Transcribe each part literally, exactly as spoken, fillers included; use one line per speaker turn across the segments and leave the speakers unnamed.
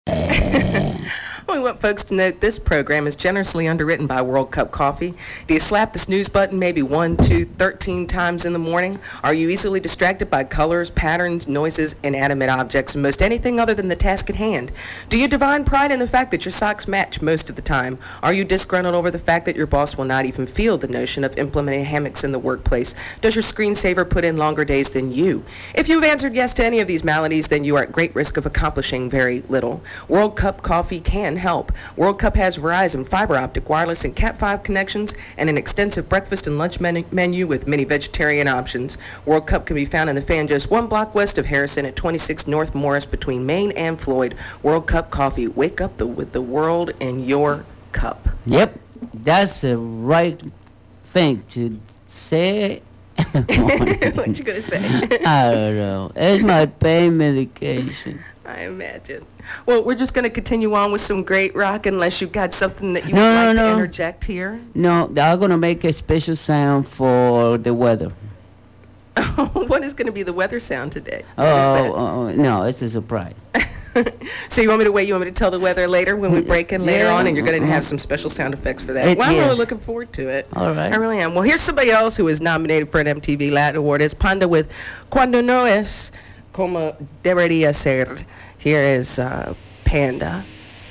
We want folks to note this program is generously underwritten by World Cup Coffee. Do you slap the snooze button maybe one, two, thirteen times in the morning? Are you easily distracted by colors, patterns, noises, inanimate objects, and most anything other than the task at hand? Do you divine pride in the fact that your socks match most of the time? Are you disgruntled over the fact that your boss will not even feel the notion of implementing hammocks in the workplace? Does your screensaver put in longer days than you? If you've answered yes to any of these maladies, then you are at great risk of accomplishing very little. World Cup Coffee can help. World Cup has Verizon, fiber optic, wireless, and Cat five connections, and an extensive breakfast and lunch menu, menu with many vegetarian options. World Cup can be found in the fan just one block west of Harrison at twenty-six North Morris between Main and Floyd. World Cup Coffee. Wake up the, with the world in your cup.
Yep, that's the right thing to say.
What you gonna say?
I don't know. It's my pain medication.
I imagine. Well, we're just going to continue on with some great rock unless you've got something that you would
No, no,
like to
no.
interject here.
No, I'm gonna make a special sound for the weather.
What is going to be the weather sound today? What is
Oh,
that?
oh, no, it's a surprise.
So you want me to wait? You want me to tell the weather later when we break in later
Yeah.
on, and you're going to have
mm,
some special sound effects for that.
It
Well, I'm really
yes.
looking forward to it.
All
I
right.
really am. Well, here's somebody else who is nominated for an M T V Latin Award. It's Panda with Cuando no es como debería ser. Here is uh, Panda.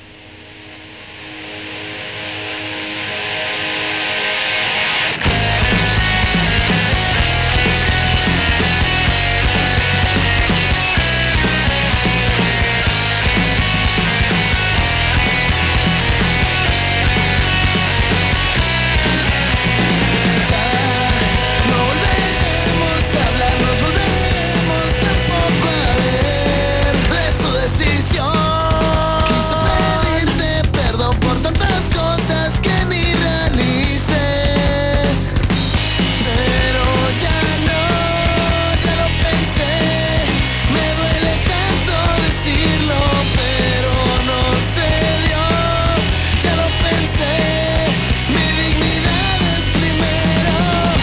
No volveremos a hablar, nos volveremos tampoco a ver. Es tu decisión. Quiso pedirte perdón por tantas cosas que ni realicé. Pero ya no, ya lo pensé. Me duele tanto decirlo, pero no se dio. Ya lo pensé, mi dignidad es primero.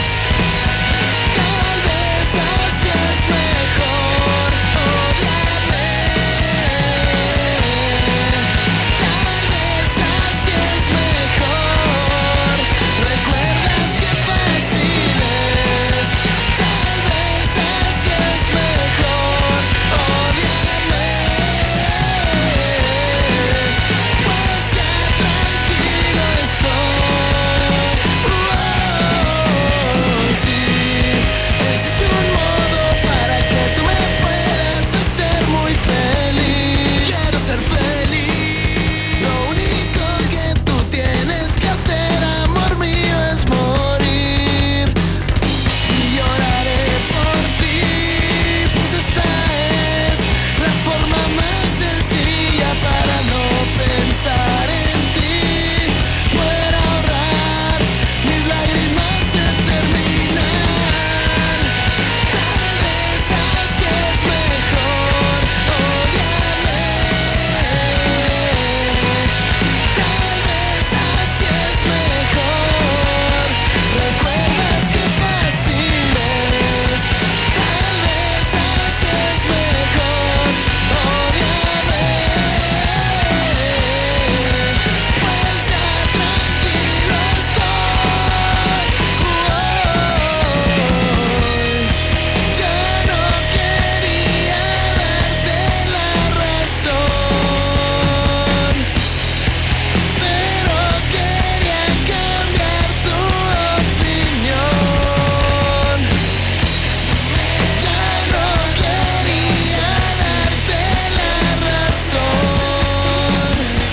Tal vez así es mejor odiarme. Tal vez así es mejor. ¿Recuerdas qué fácil es? Tal vez así es mejor odiarme. Pues ya tranquilo estoy. Oh, sí. Existe un modo para que tú me puedas hacer muy feliz. Quiero ser feliz. Lo único que tú tienes que hacer, amor mío, es morir. Y lloraré por ti. Pues esta es la forma más sencilla para no pensar en ti. Poder ahorrar mis lágrimas eterminar. Tal vez así es mejor odiarme. Tal vez así es mejor. ¿Recuerdas qué fácil es? Tal vez así es mejor odiarme. Pues ya tranquilo estoy. Ya no quería darte la razón, pero quería cambiar tu opinión. Ya no quería darte la razón,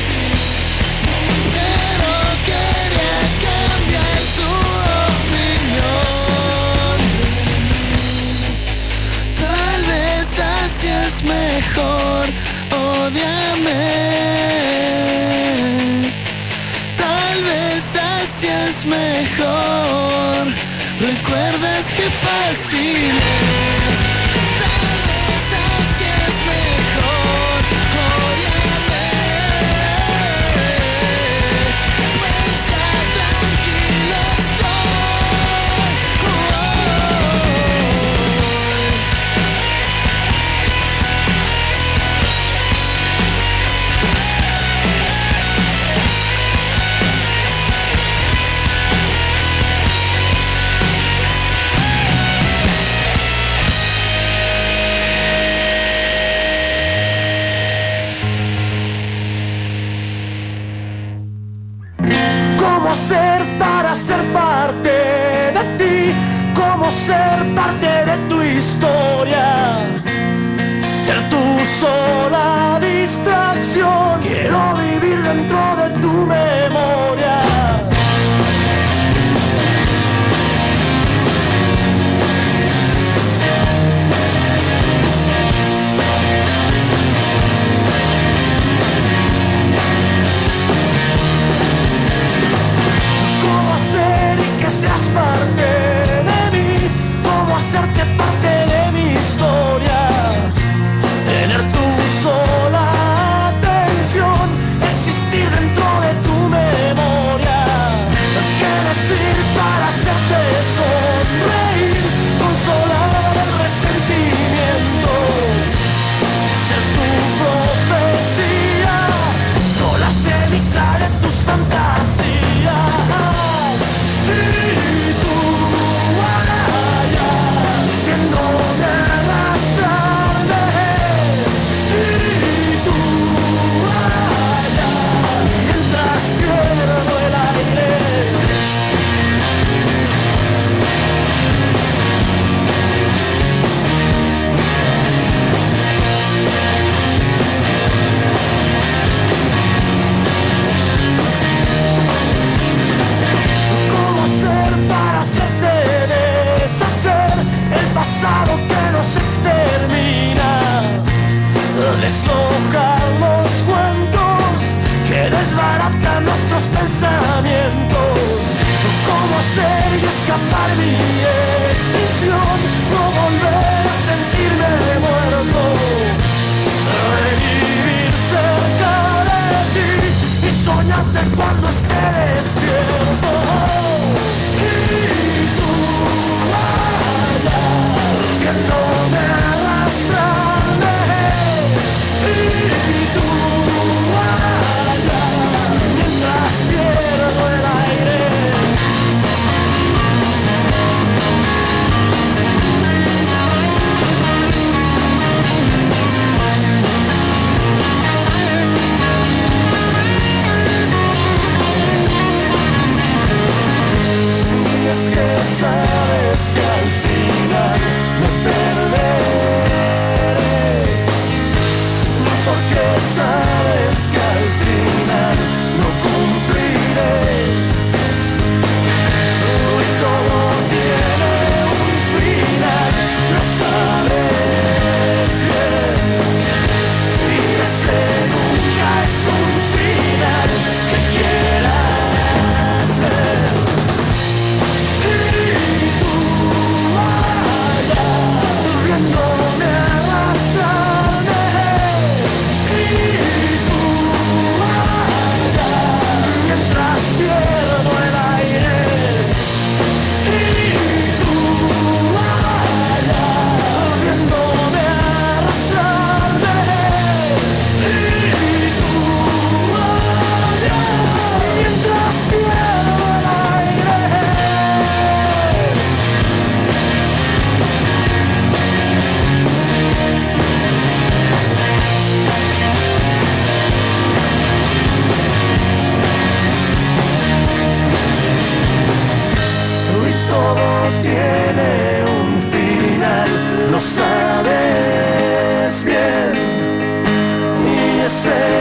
pero quería cambiar tu opinión. Tal vez así es mejor, ódiame. Tal vez así es mejor. ¿Recuerdas qué fácil es? Tal vez así es mejor, ódiame. Pues ya tranquilo estoy.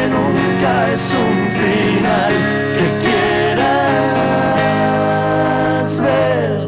que nunca es un final que quieras ver.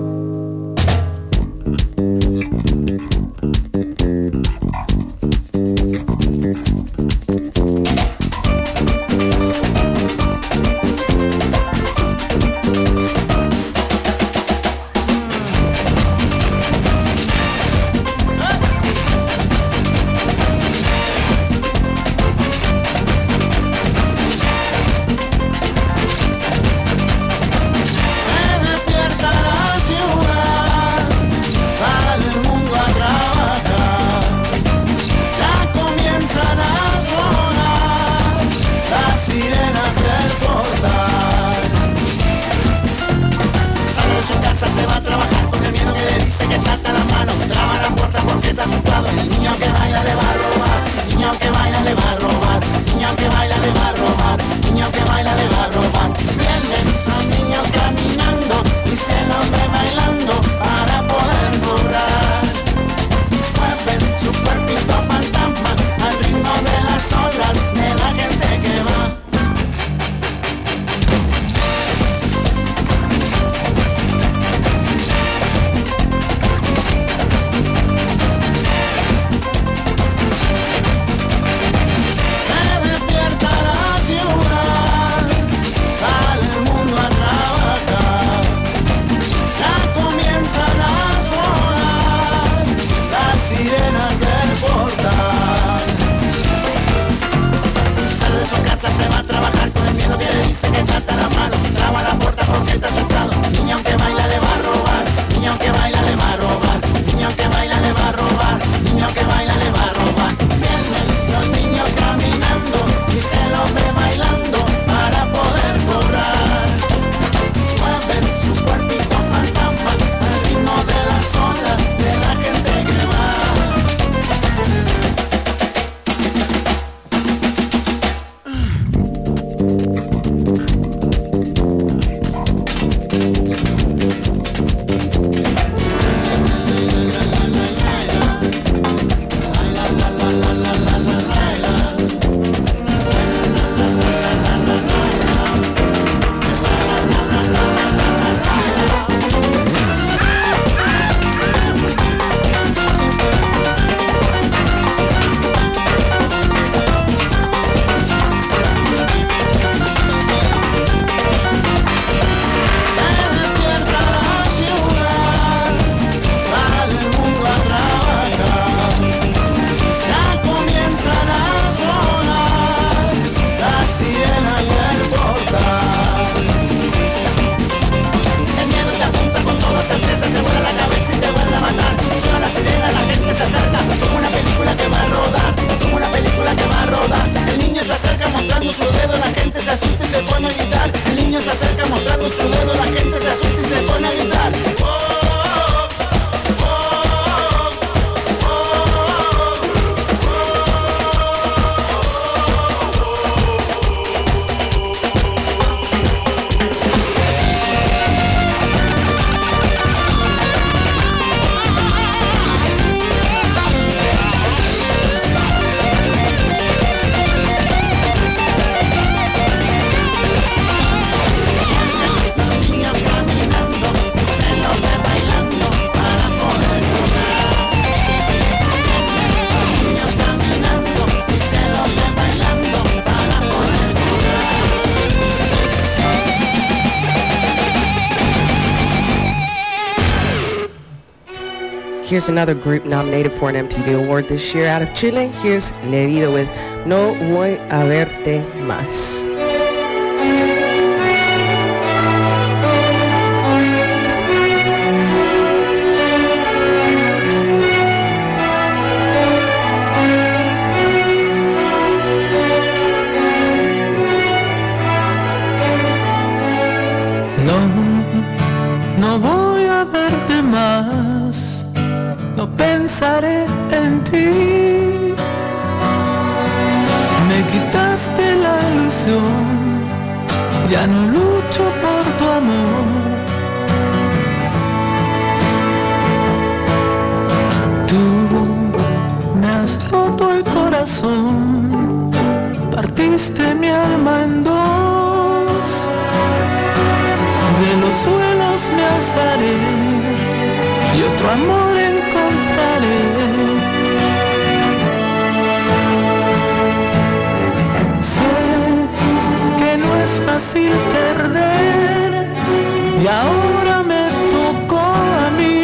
Here's another group nominated for an M T V Award this year out of Chile. Here's Levido with No Voy a Verte Más.
No, no voy a verte más, no pensaré en ti. Me quitaste la ilusión partiste mi alma en dos, de los suelos me alzaré y otro amor encontraré. Sé que no es fácil perder y ahora me tocó a mí,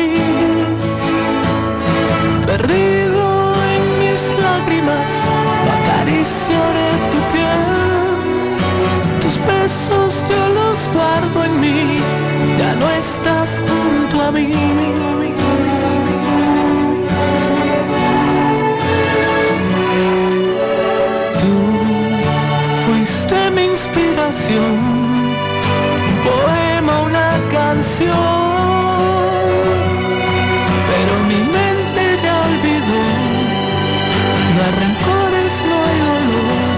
perdido en mis lágrimas, acariciaré tu piel, tus besos yo los guardo en mí, ya no estás junto a mí. Tú fuiste mi inspiración, un poema, una canción, pero mi mente ya olvidó, no hay rencores, no hay dolor.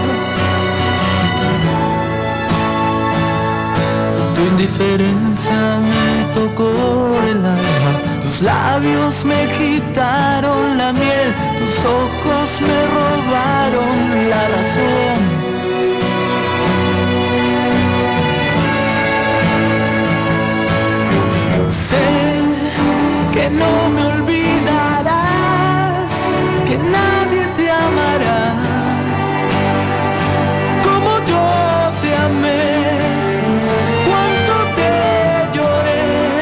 Tu indiferencia me tocó el alma, tus labios me quitaron la miel, tus ojos me robaron la razón. Sé que no me olvidarás, que nadie te amará como yo te amé, cuánto te lloré.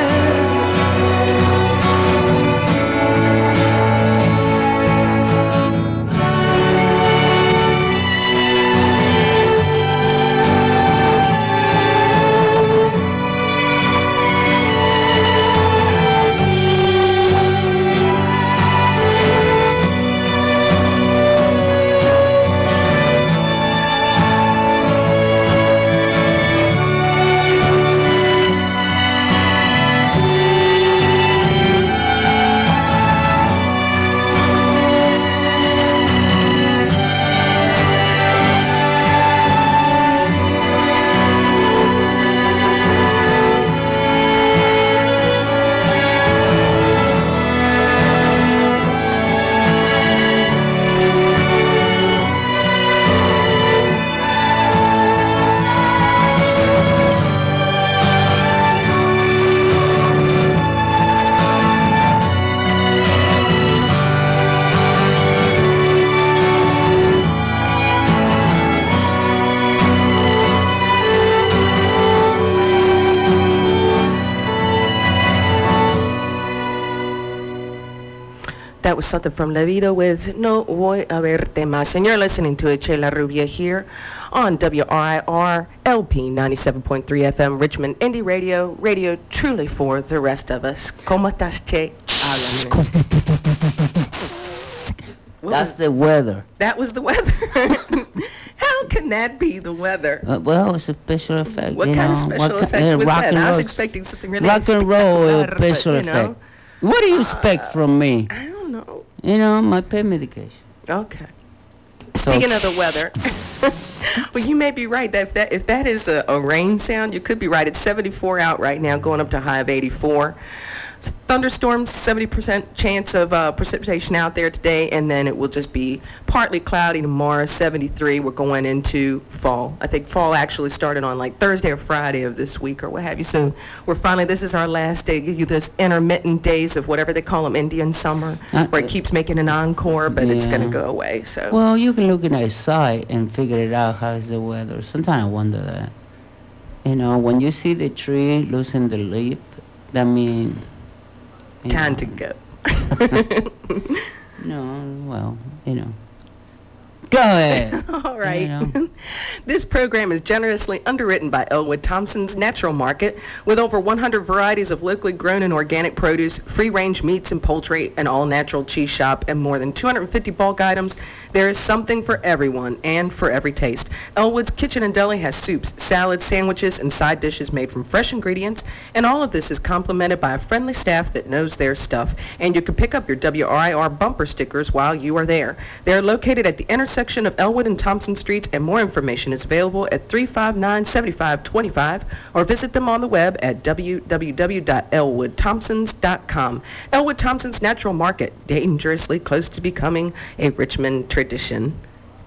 That was something from La Vida with No Voy a Verte Más. And you're listening to Chela Rubia here on W R I R L P ninety-seven point three F M, Richmond Indie Radio, radio truly for the rest of us. ¿Cómo estás, Che? Háblame. What
That's
was-
the weather.
That was the weather. How can that be the weather?
Uh, well, it's a special effect.
What
you
kind
know.
of special
What ki-
effect
uh,
was
rock
that?
and
I was
roll-
expecting something really
rock and roll uh,
spectacular, but,
special
you know,
effect. What do you expect from me?
I don't know.
You know, my pain medication.
Okay.
So-
Speaking of the weather, well, you may be right. That if that if that is a, a rain sound, you could be right. It's seventy-four out right now, going up to a high of eighty-four. Thunderstorms, seventy percent chance of uh, precipitation out there today, and then it will just be partly cloudy tomorrow, seventy-three. We're going into fall. I think fall actually started on like Thursday or Friday of this week or what have you. So we're finally, this is our last day, give you those intermittent days of whatever they call them, Indian summer,
Uh,
where it keeps making an encore, but it's going to
Yeah.
go away. So.
Well, you can look in the side and figure it out how's the weather. Sometimes I wonder that. You know, when you see the tree losing the leaf, that means...
Time to go.
No, well, you know. Go ahead.
All right.
You know.
This program is generously underwritten by Elwood Thompson's Natural Market, with over one hundred varieties of locally grown and organic produce, free-range meats and poultry, an all-natural cheese shop, and more than two hundred fifty bulk items. There is something for everyone and for every taste. Elwood's Kitchen and Deli has soups, salads, sandwiches, and side dishes made from fresh ingredients, and all of this is complemented by a friendly staff that knows their stuff. And you can pick up your W R I R bumper stickers while you are there. They're located at the intersection of Elwood and Thompson Streets, and more information is available at three five nine, seven five two five, or visit them on the web at w w w dot elwood thompsons dot com. Elwood Thompson's Natural Market, dangerously close to becoming a Richmond tradition.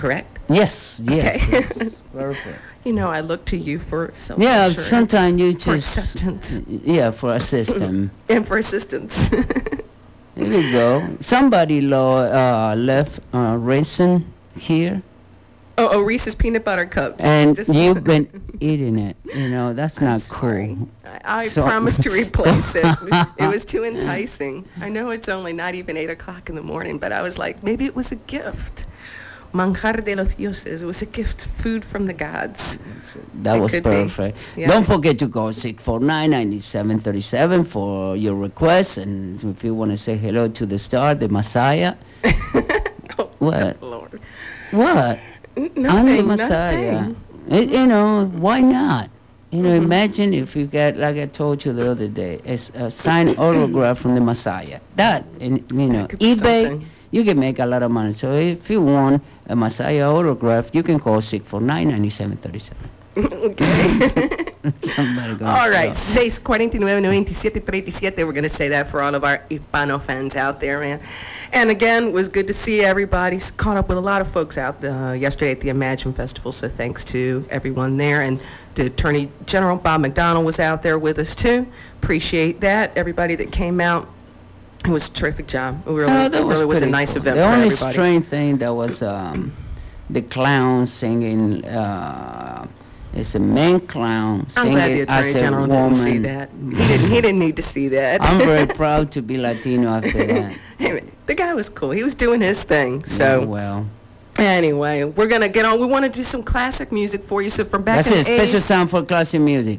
correct?
Yes,
Okay.
yes, yes, yes. Perfect.
You know, I look to you for
Yeah,
self-assurance,
sometimes you
for
just,
acceptance,
yeah, for a system.
and for assistance.
Here we go. Somebody lo, uh, left uh, raisin here,
Oh, oh, Reese's peanut butter cups.
and
Just,
you've been eating it. You know, that's
I'm
not
sorry.
cool.
I, I
So,
promised to replace it. It was too enticing. I know it's only not even eight o'clock in the morning, but I was like, maybe it was a gift. Manjar de los dioses. It was a gift, food from the gods.
that
It
was
could be.
perfect.
Yeah.
Don't forget to call six four nine, nine seven three seven for your request. And if you want to say hello to the star, the Messiah.
Oh,
What?
good Lord.
What?
N-
I'm the
Nothing,
Messiah.
nothing.
It, you know, why not? You know, imagine if you get, like I told you the other day, a, s- a signed autograph from the Messiah. That, and, you know,
That could be
eBay,
something.
you can make a lot of money. So if you want a Messiah autograph, you can call six four nine, nine seven three seven.
Okay.
Somebody gonna
All
show
right,
up.
six forty-nueve, ninety-siete, thirty-siete. We're going to say that for all of our Hispano fans out there, man. And again, it was good to see everybody. S- Caught up with a lot of folks out uh, yesterday at the Imagine Festival, so thanks to everyone there. And the Attorney General Bob McDonnell was out there with us, too. Appreciate that. Everybody that came out. It was a terrific job. It really,
Oh,
it
that was
really was a
pretty
nice
cool.
event
The
for
only
everybody.
strange thing that was um, the clown singing. Uh, it's a man clown
I'm glad the
singing
Attorney
as a
General didn't see
woman.
that. He didn't. He didn't need to see that.
I'm very proud to be Latino after that.
Hey, man, the guy was cool. He was doing his thing.
Yeah,
So
well,
anyway, we're gonna get on. We want to do some classic music for you. So from back
that's
in
it.
the
Special
eighties,
sound for classic music.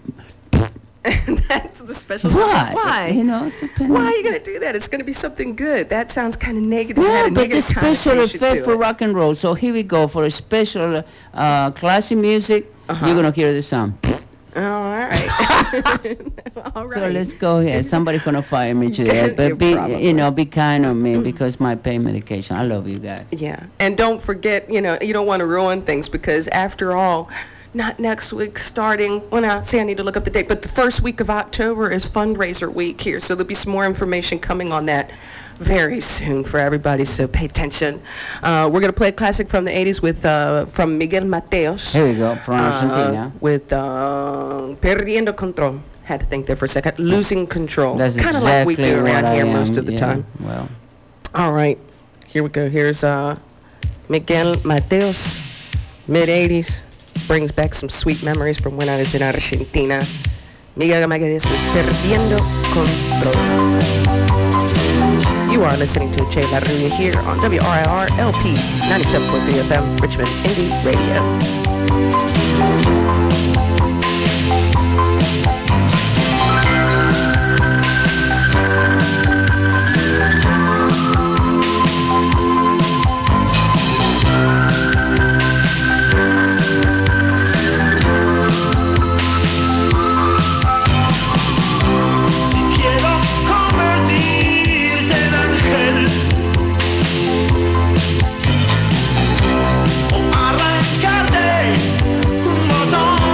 that's the special song.
Why?
Why?
You know, it's a pen.
Why are you gonna do that? It's gonna be something good. That sounds kind of negative. It
Yeah,
had a
but the
negative
special
connotation
effect
to
for
it.
rock and roll. So here we go for a special uh, classic music.
Uh-huh.
You're gonna hear the sound.
Oh, all right. All right.
So let's go ahead.
Here's-
Somebody's gonna fire me today, but be
Probably.
you know be kind on me because my pain medication. I love you guys.
Yeah, and don't forget, you know, you don't want to ruin things because after all, not next week starting, well, now, see, I need to look up the date, but the first week of October is fundraiser week here, so there'll be some more information coming on that very soon for everybody, so pay attention. Uh, we're going to play a classic from the eighties with, uh, from Miguel Mateos.
Here we go from Argentina.
Uh, with uh, Perdiendo Control. Had to think there for a second. Losing Control.
That's
Kind of
exactly
like we do around
what
here
I am.
most of the
yeah,
time.
Well,
All right, here we go. Here's uh, Miguel Mateos, mid eighties. Brings back some sweet memories from when I was in Argentina. Miguel Mateos with Perdiendo Control. You are listening to Che La Rubia here on W R I R L P ninety-seven point three F M, Richmond Indie Radio.
Quiero convertirte en ángel o arrancarte un botón.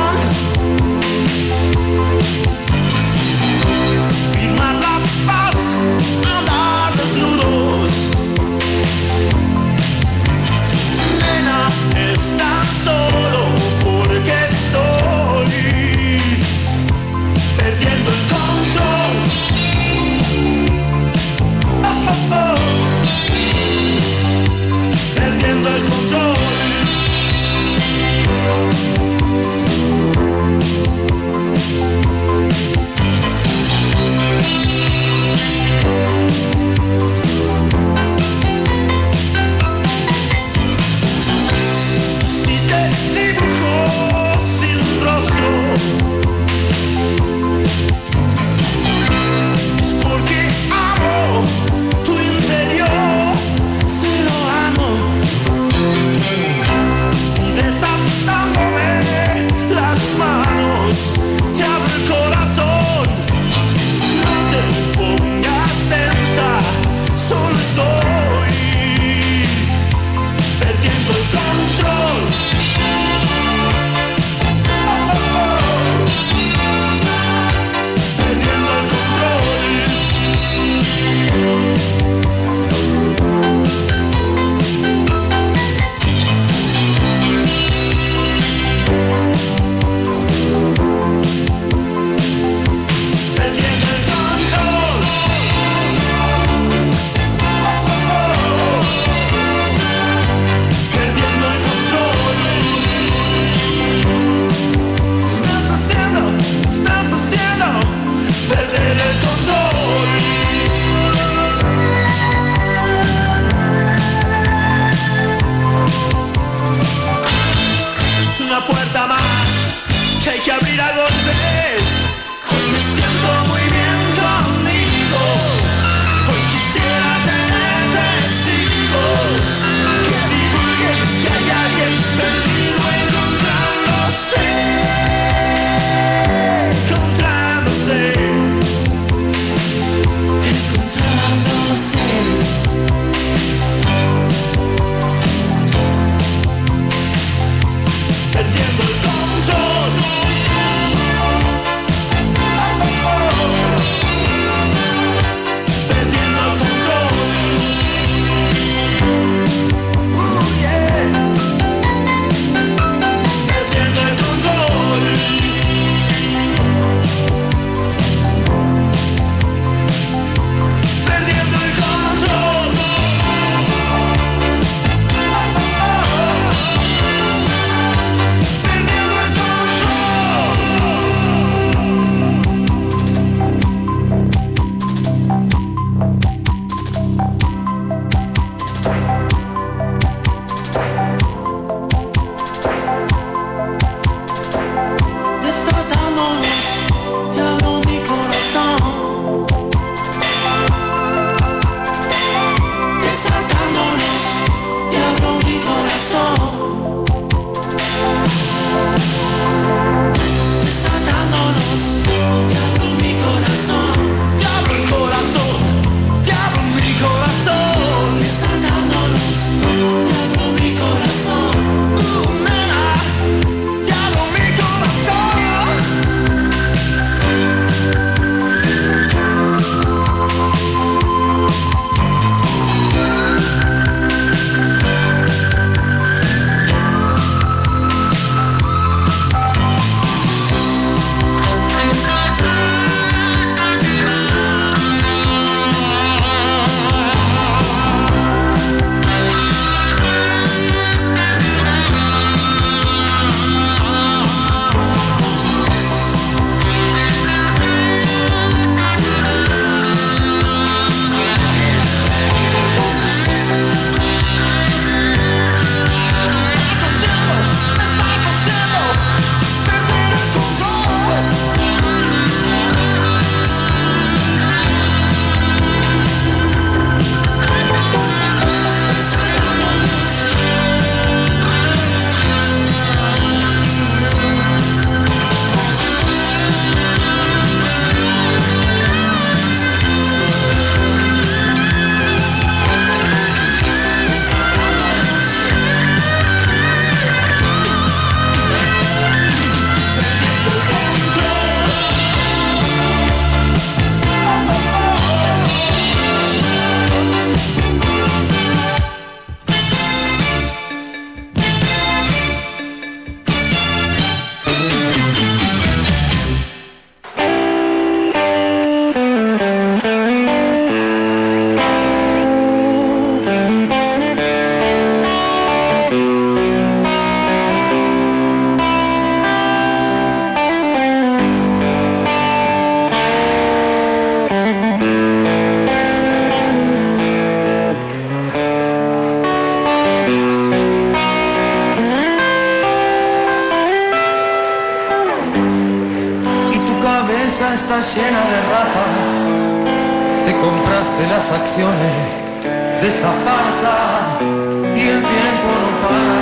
bolsa está llena de ratas. Te compraste las acciones de esta farsa y el tiempo no para.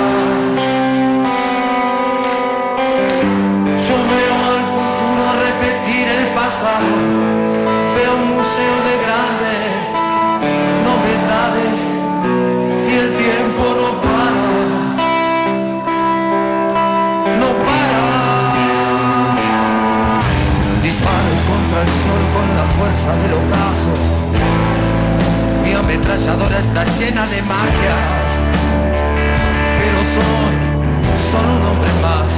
Yo veo al futuro repetir el pasado. Veo un museo de grandes novedades y el tiempo no para. No para. Disparo contra el sol con la fuerza del ocaso. Mi ametralladora está llena de magias, pero soy solo un hombre más,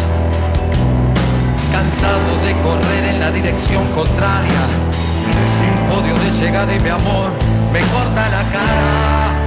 cansado de correr en la dirección contraria, sin podio de llegada y mi amor me corta la cara.